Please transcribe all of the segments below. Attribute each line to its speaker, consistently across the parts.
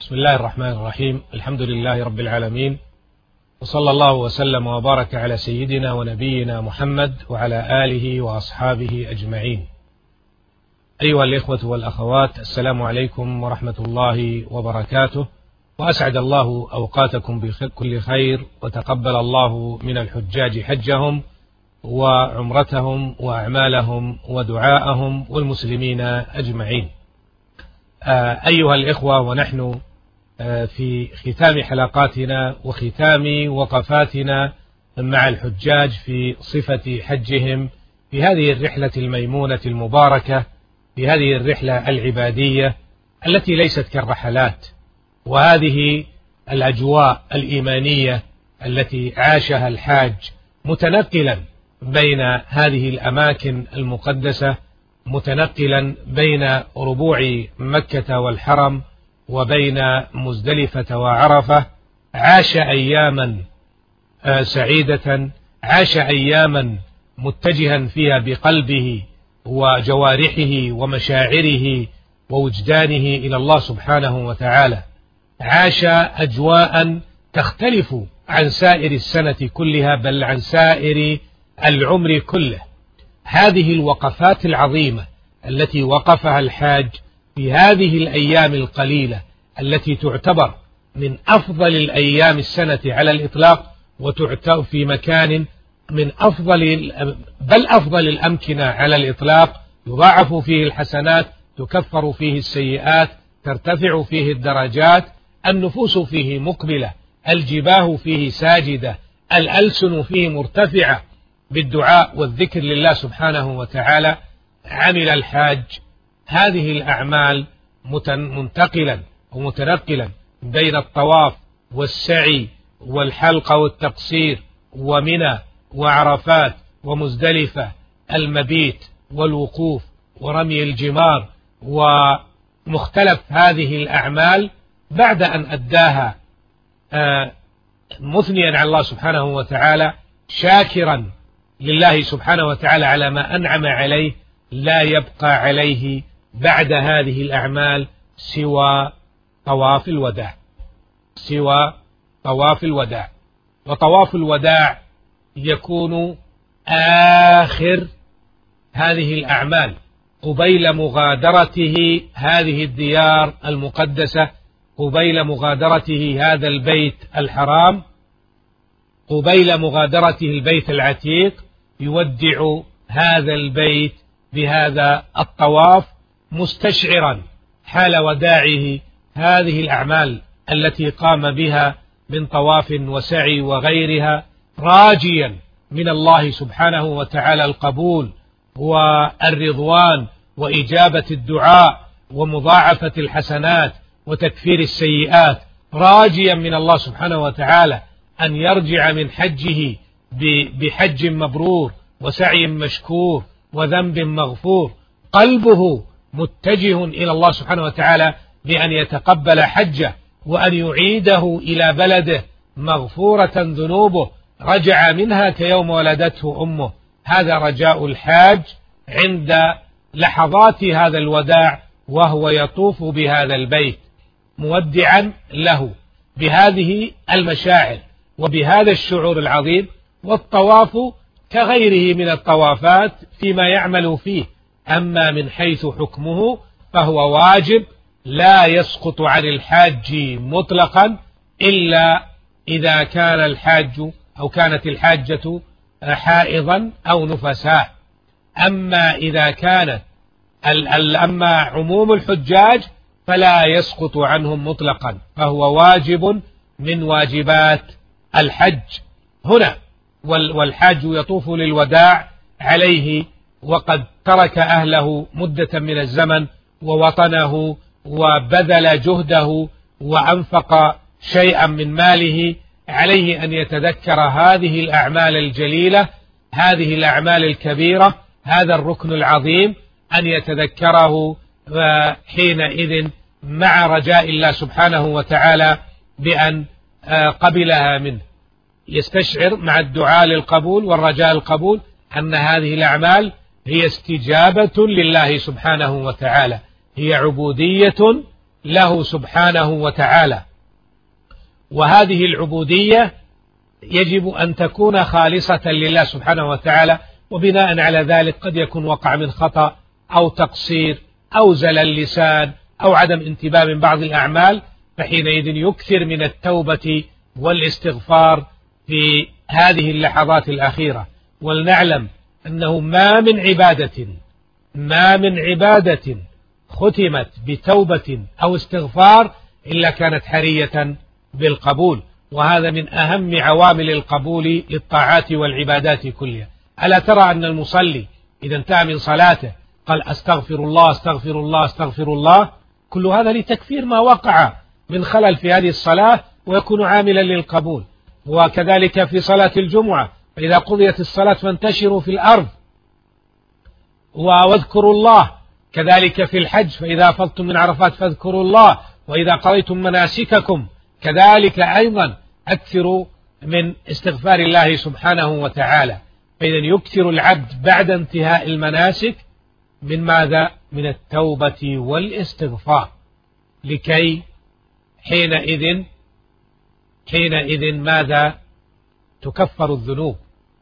Speaker 1: بسم الله الرحمن الرحيم. الحمد لله رب العالمين، وصلى الله وسلم وبارك على سيدنا ونبينا محمد وعلى آله وأصحابه أجمعين. أيها الإخوة والأخوات، السلام عليكم ورحمة الله وبركاته، وأسعد الله أوقاتكم بكل خير، وتقبل الله من الحجاج حجهم وعمرتهم وأعمالهم ودعاءهم والمسلمين أجمعين. أيها الإخوة، ونحن في ختام حلقاتنا وختام وقفاتنا مع الحجاج في صفة حجهم في هذه الرحلة الميمونة المباركة، في هذه الرحلة العبادية التي ليست كالرحلات، وهذه الأجواء الإيمانية التي عاشها الحاج متنقلا بين هذه الأماكن المقدسة، متنقلا بين ربوع مكة والحرم وبين مزدلفة وعرفة، عاش أياما سعيدة، عاش أياما متجها فيها بقلبه وجوارحه ومشاعره ووجدانه إلى الله سبحانه وتعالى، عاش أجواء تختلف عن سائر السنة كلها، بل عن سائر العمر كله. هذه الوقفات العظيمة التي وقفها الحاج في هذه الأيام القليلة التي تعتبر من أفضل الأيام السنة على الإطلاق، وتعتبر في مكان من بل أفضل الأمكنة على الإطلاق، يضاعف فيه الحسنات، تكفر فيه السيئات، ترتفع فيه الدرجات، النفوس فيه مقبلة، الجباه فيه ساجدة، الألسن فيه مرتفعة بالدعاء والذكر لله سبحانه وتعالى. عمل الحاج هذه الأعمال منتقلا ومتنقلا بين الطواف والسعي والحلق والتقصير ومنى وعرفات ومزدلفة، المبيت والوقوف ورمي الجمار ومختلف هذه الأعمال، بعد أن أداها مثنيا على الله سبحانه وتعالى، شاكرا لله سبحانه وتعالى على ما أنعم عليه. لا يبقى عليه بعد هذه الأعمال سوى طواف الوداع، سوى طواف الوداع. وطواف الوداع يكون آخر هذه الأعمال قبيل مغادرته هذه الديار المقدسة، قبيل مغادرته هذا البيت الحرام، قبيل مغادرته البيت العتيق، يودع هذا البيت بهذا الطواف، مستشعرا حال وداعه هذه الأعمال التي قام بها من طواف وسعي وغيرها، راجيا من الله سبحانه وتعالى القبول والرضوان وإجابة الدعاء ومضاعفة الحسنات وتكفير السيئات، راجيا من الله سبحانه وتعالى أن يرجع من حجه بحج مبرور وسعي مشكور وذنب مغفور، قلبه متجه إلى الله سبحانه وتعالى بأن يتقبل حجه وأن يعيده إلى بلده مغفورة ذنوبه، رجع منها كيوم ولدته أمه. هذا رجاء الحاج عند لحظات هذا الوداع وهو يطوف بهذا البيت، مودعا له بهذه المشاعر وبهذا الشعور العظيم. والطواف كغيره من الطوافات فيما يعمل فيه، أما من حيث حكمه فهو واجب لا يسقط عن الحاج مطلقا، إلا إذا كان الحاج أو كانت الحاجة حائضا أو نفساء. أما إذا كانت أما عموم الحجاج فلا يسقط عنهم مطلقا، فهو واجب من واجبات الحج هنا. والحاج يطوف للوداع عليه وقد ترك أهله مدة من الزمن ووطنه وبذل جهده وأنفق شيئا من ماله، عليه أن يتذكر هذه الأعمال الجليلة، هذه الأعمال الكبيرة، هذا الركن العظيم، أن يتذكره حينئذ مع رجاء الله سبحانه وتعالى بأن قبلها منه، يستشعر مع الدعاء للقبول والرجاء القبول أن هذه الأعمال هي استجابة لله سبحانه وتعالى، هي عبودية له سبحانه وتعالى. وهذه العبودية يجب أن تكون خالصة لله سبحانه وتعالى، وبناء على ذلك قد يكون وقع من خطأ أو تقصير أو زلل لسان أو عدم انتباه من بعض الأعمال، فحينئذ يكثر من التوبة والاستغفار في هذه اللحظات الأخيرة. ولنعلم أنه ما من عبادة ختمت بتوبة أو استغفار إلا كانت حرية بالقبول، وهذا من أهم عوامل القبول للطاعات والعبادات كلها. ألا ترى أن المصلي إذا انتهى من صلاته قال أستغفر الله أستغفر الله أستغفر الله، كل هذا لتكفير ما وقع من خلل في هذه الصلاة ويكون عاملا للقبول. وكذلك في صلاة الجمعة، فإذا قضيت الصلاة فانتشروا في الأرض واذكروا الله. كذلك في الحج، فإذا أفضتم من عرفات فاذكروا الله، وإذا قضيتم مناسككم كذلك أيضا أكثروا من استغفار الله سبحانه وتعالى. فإذا يكثر العبد بعد انتهاء المناسك من ماذا؟ من التوبة والاستغفار، لكي حينئذ ماذا؟ تكفر الذنوب،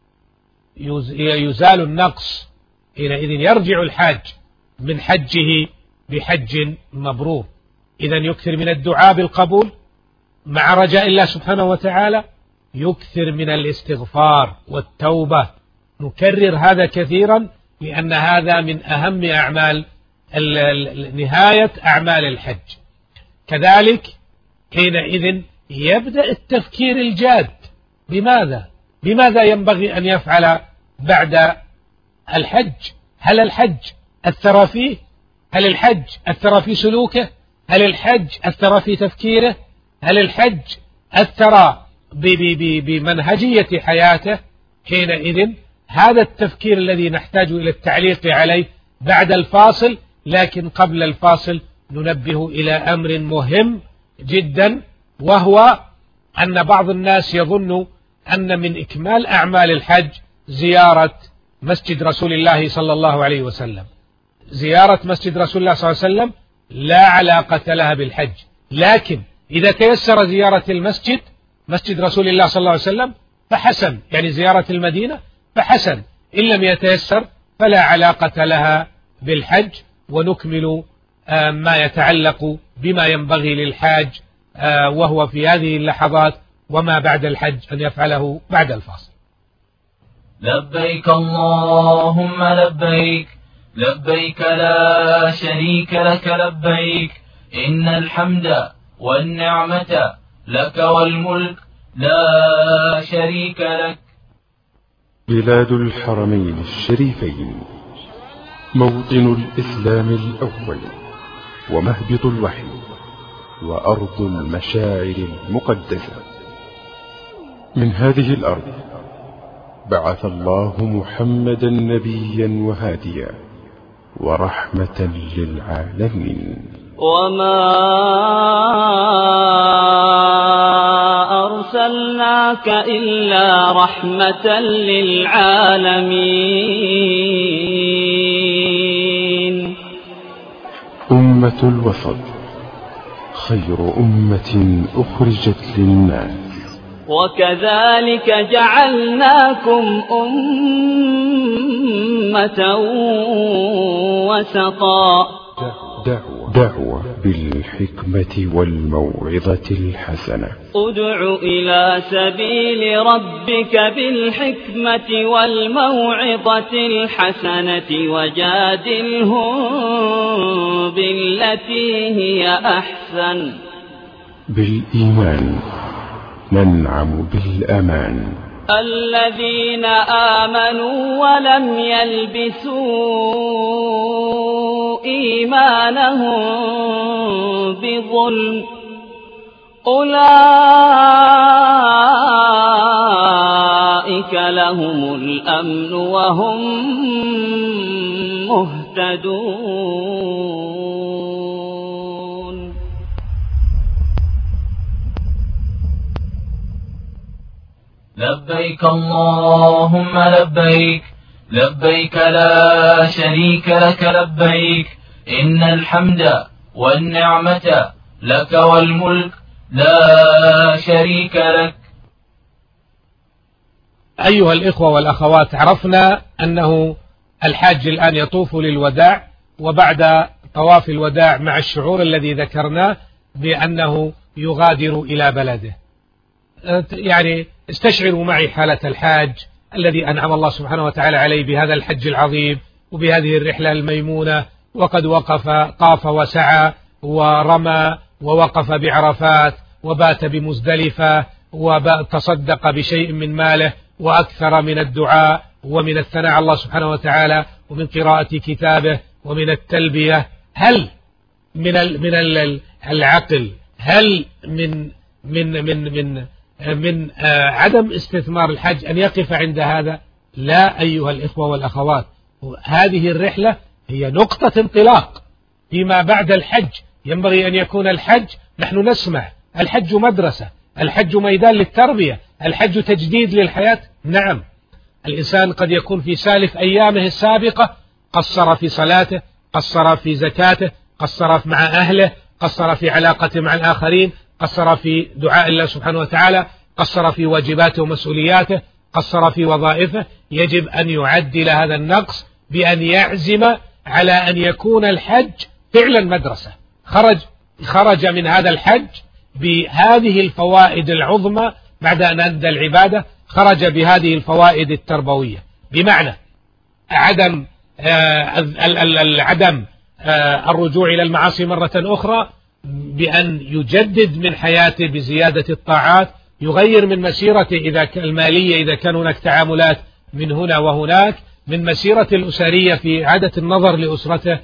Speaker 1: يزال النقص، حينئذ يرجع الحاج من حجه بحج مبرور. إذا يكثر من الدعاء بالقبول مع رجاء الله سبحانه وتعالى، يكثر من الاستغفار والتوبة. نكرر هذا كثيرا لأن هذا من أهم أعمال نهاية أعمال الحج. كذلك حينئذ يبدأ التفكير الجاد. بماذا ينبغي أن يفعل بعد الحج؟ هل الحج أثر فيه؟ هل الحج أثر في سلوكه؟ هل الحج أثر في تفكيره؟ هل الحج أثر بمنهجية حياته؟ حينئذ هذا التفكير الذي نحتاج إلى التعليق عليه بعد الفاصل. لكن قبل الفاصل ننبه إلى أمر مهم جدا، وهو أن بعض الناس يظن أن من إكمال أعمال الحج زيارة مسجد رسول الله صلى الله عليه وسلم. زيارة مسجد رسول الله صلى الله عليه وسلم لا علاقة لها بالحج، لكن إذا تيسر زيارة مسجد رسول الله صلى الله عليه وسلم فحسن، يعني زيارة المدينة فحسن. إن لم يتيسر فلا علاقة لها بالحج. ونكمل ما يتعلق بما ينبغي للحاج وهو في هذه اللحظات وما بعد الحج أن يفعله بعد الفاصل.
Speaker 2: لبيك اللهم لبيك، لبيك لا شريك لك لبيك، إن الحمد والنعمة لك والملك لا شريك لك.
Speaker 3: بلاد الحرمين الشريفين، موطن الإسلام الأول ومهبط الوحي وأرض المشاعر المقدسة. من هذه الأرض بعث الله محمدا نبيا وهاديا ورحمة للعالمين.
Speaker 4: وما أرسلناك إلا رحمة للعالمين.
Speaker 3: أمة الوسط خير أمة أخرجت للناس،
Speaker 4: وكذلك جعلناكم أمة وسطا.
Speaker 3: دعوة بالحكمة والموعظة الحسنة.
Speaker 4: ادع إلى سبيل ربك بالحكمة والموعظة الحسنة وجادلهم بالتي هي أحسن.
Speaker 3: بالإيمان ننعم بالأمان.
Speaker 4: الذين آمنوا ولم يلبسوا إيمانهم بظلم أولئك لهم الأمن وهم مهتدون.
Speaker 2: لبيك اللهم لبيك، لبيك لا شريك لك لبيك، إن الحمد والنعمة لك والملك لا شريك لك.
Speaker 1: أيها الإخوة والأخوات، عرفنا أنه الحاج الآن يطوف للوداع، وبعد طواف الوداع مع الشعور الذي ذكرناه بأنه يغادر إلى بلده. يعني استشعروا معي حالة الحاج الذي أنعم الله سبحانه وتعالى عليه بهذا الحج العظيم وبهذه الرحلة الميمونة، وقد طاف وسعى ورمى ووقف بعرفات وبات بمزدلفة وتصدق بشيء من ماله وأكثر من الدعاء ومن الثناء على الله سبحانه وتعالى ومن قراءة كتابه ومن التلبية. هل من العقل، هل من عدم استثمار الحج أن يقف عند هذا؟ لا أيها الإخوة والأخوات، هذه الرحلة هي نقطة انطلاق فيما بعد الحج. ينبغي أن يكون الحج، نحن نسمع الحج مدرسة، الحج ميدان للتربية، الحج تجديد للحياة. نعم، الإنسان قد يكون في سالف أيامه السابقة قصر في صلاته، قصر في زكاته، قصر مع أهله، قصر في علاقته مع الآخرين، قصر في دعاء الله سبحانه وتعالى، قصر في واجباته ومسؤولياته، قصر في وظائفه. يجب أن يعدل هذا النقص بأن يعزم على أن يكون الحج فعلا مدرسة. خرج من هذا الحج بهذه الفوائد العظمى بعد أن أدى العبادة، خرج بهذه الفوائد التربوية، بمعنى عدم الرجوع إلى المعاصي مرة أخرى، بأن يجدد من حياته بزيادة الطاعات، يغير من مسيرته المالية إذا كان هناك تعاملات من هنا وهناك، من مسيرة الأسرية في عادة النظر لأسرته،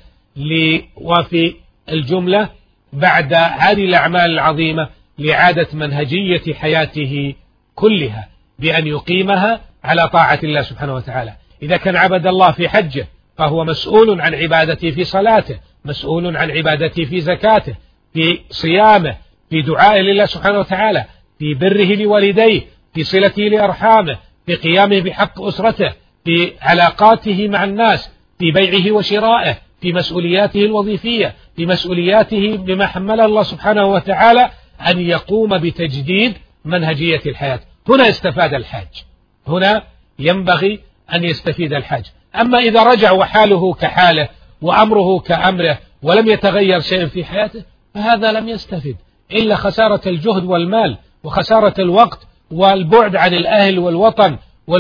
Speaker 1: وفي الجملة بعد هذه الأعمال العظيمة لإعادة منهجية حياته كلها بأن يقيمها على طاعة الله سبحانه وتعالى. إذا كان عبد الله في حجه فهو مسؤول عن عبادته في صلاته، مسؤول عن عبادته في زكاته، في صيامه، في دعائه لله سبحانه وتعالى، في بره لوالديه، في صلته لأرحامه، في قيامه بحق أسرته، في علاقاته مع الناس، في بيعه وشرائه، في مسؤولياته الوظيفية، في مسؤولياته بما حمل الله سبحانه وتعالى، أن يقوم بتجديد منهجية الحياة. هنا استفاد الحاج، هنا ينبغي أن يستفيد الحاج. أما إذا رجع وحاله كحاله وأمره كأمره ولم يتغير شيء في حياته، فهذا لم يستفد إلا خسارة الجهد والمال وخسارة الوقت والبعد عن الأهل والوطن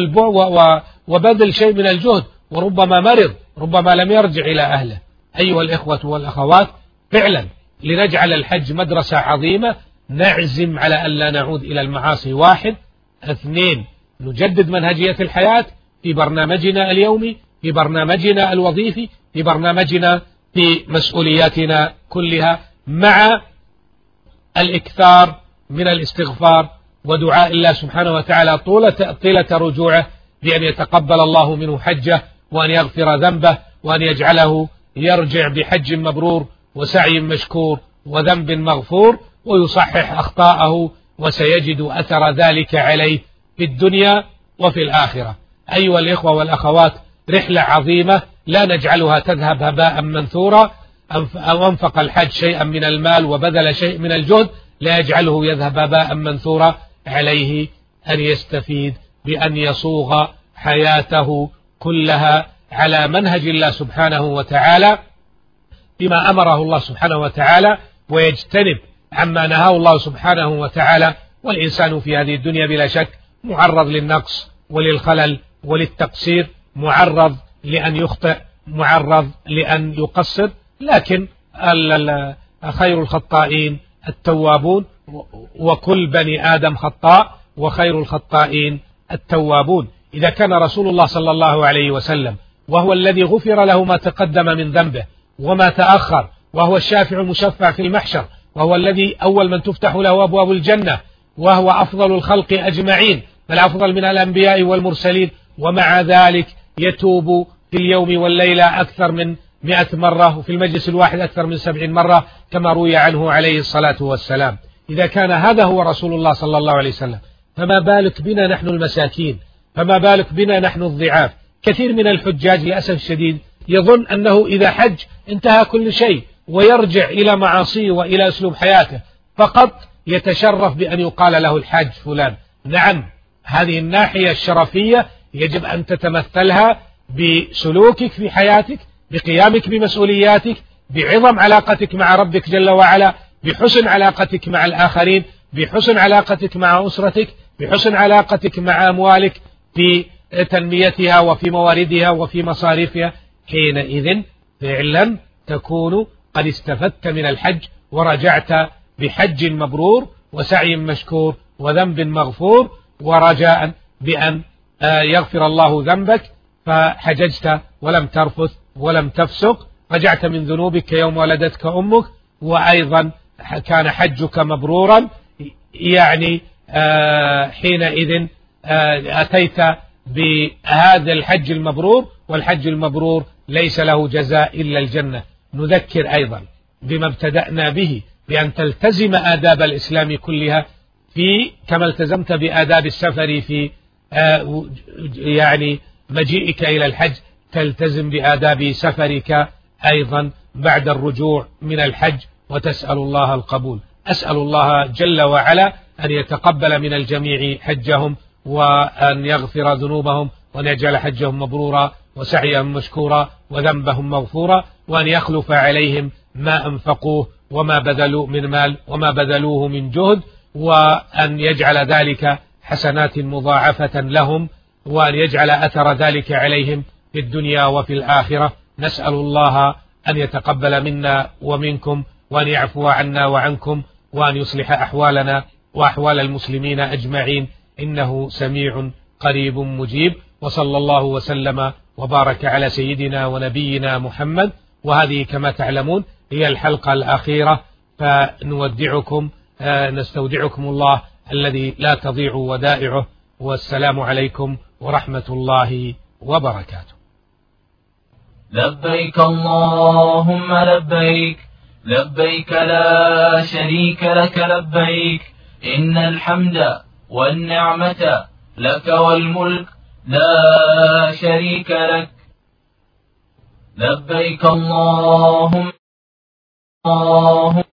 Speaker 1: وبذل شيء من الجهد، وربما مرض، ربما لم يرجع إلى أهله. أيها الإخوة والأخوات، فعلا لنجعل الحج مدرسة عظيمة، نعزم على ألا نعود إلى المعاصي. 1. 2. نجدد منهجية الحياة في برنامجنا اليومي، في برنامجنا الوظيفي، في برنامجنا في مسؤولياتنا كلها، مع الإكثار من الاستغفار ودعاء الله سبحانه وتعالى طيلة رجوعه بأن يتقبل الله منه حجه، وأن يغفر ذنبه، وأن يجعله يرجع بحج مبرور وسعي مشكور وذنب مغفور، ويصحح أخطاءه، وسيجد أثر ذلك عليه في الدنيا وفي الآخرة. أيها الإخوة والأخوات، رحلة عظيمة لا نجعلها تذهب هباء منثورا. أو أنفق الحج شيئا من المال وبذل شيء من الجهد، لا يجعله يذهب هباء منثورا. عليه أن يستفيد بأن يصوغ حياته كلها على منهج الله سبحانه وتعالى بما أمره الله سبحانه وتعالى، ويجتنب عما نهاه الله سبحانه وتعالى. والإنسان في هذه الدنيا بلا شك معرض للنقص وللخلل وللتقصير، معرض لأن يخطئ، معرض لأن يقصر، لكن خير الخطائين التوابون، وكل بني آدم خطاء، وخير الخطائين التوابون. إذا كان رسول الله صلى الله عليه وسلم وهو الذي غفر له ما تقدم من ذنبه وما تأخر، وهو الشافع المشفع في المحشر، وهو الذي أول من تفتح له أبواب الجنة، وهو أفضل الخلق أجمعين، بل أفضل من الأنبياء والمرسلين، ومع ذلك يتوب في اليوم والليلة أكثر من 100 مرة، وفي المجلس الواحد أكثر من 70 مرة كما روي عنه عليه الصلاة والسلام. إذا كان هذا هو رسول الله صلى الله عليه وسلم، فما بالك بنا نحن المساكين، فما بالك بنا نحن الضعاف. كثير من الحجاج للأسف الشديد يظن أنه إذا حج انتهى كل شيء، ويرجع إلى معاصيه وإلى أسلوب حياته فقط يتشرف بأن يقال له الحاج فلان. نعم، هذه الناحية الشرفية يجب أن تتمثلها بسلوكك في حياتك، بقيامك بمسؤولياتك، بعظم علاقتك مع ربك جل وعلا، بحسن علاقتك مع الآخرين، بحسن علاقتك مع أسرتك، بحسن علاقتك مع أموالك، في تنميتها وفي مواردها وفي مصاريفها. حينئذ فعلا تكون قد استفدت من الحج ورجعت بحج مبرور وسعي مشكور وذنب مغفور، ورجاء بأن يغفر الله ذنبك، فحججت ولم ترفث ولم تفسق، رجعت من ذنوبك يوم ولدتك أمك، وأيضا كان حجك مبرورا. يعني حينئذ أتيت بهذا الحج المبرور، والحج المبرور ليس له جزاء إلا الجنة. نذكر أيضا بما ابتدأنا به، بأن تلتزم آداب الإسلام كلها كما التزمت بآداب السفر في يعني مجيئك إلى الحج، تلتزم بآداب سفرك أيضا بعد الرجوع من الحج، وتسأل الله القبول. أسأل الله جل وعلا أن يتقبل من الجميع حجهم، وأن يغفر ذنوبهم، وأن يجعل حجهم مبرورا وسعيهم مشكورا وذنبهم مغفورا، وأن يخلف عليهم ما أنفقوه وما بذلوا من مال وما بذلوه من جهد، وأن يجعل ذلك حسنات مضاعفة لهم، وأن يجعل أثر ذلك عليهم في الدنيا وفي الآخرة. نسأل الله أن يتقبل منا ومنكم، وأن يعفو عنا وعنكم، وأن يصلح أحوالنا وأحوال المسلمين أجمعين، إنه سميع قريب مجيب. وصلى الله وسلم وبارك على سيدنا ونبينا محمد. وهذه كما تعلمون هي الحلقة الأخيرة، فنودعكم نستودعكم الله الذي لا تضيع ودائعه، والسلام عليكم ورحمة الله وبركاته.
Speaker 2: لبيك اللهم لبيك، لبيك لا شريك لك لبيك، إن الحمد والنعمة لك والملك لا شريك لك. لبيك اللهم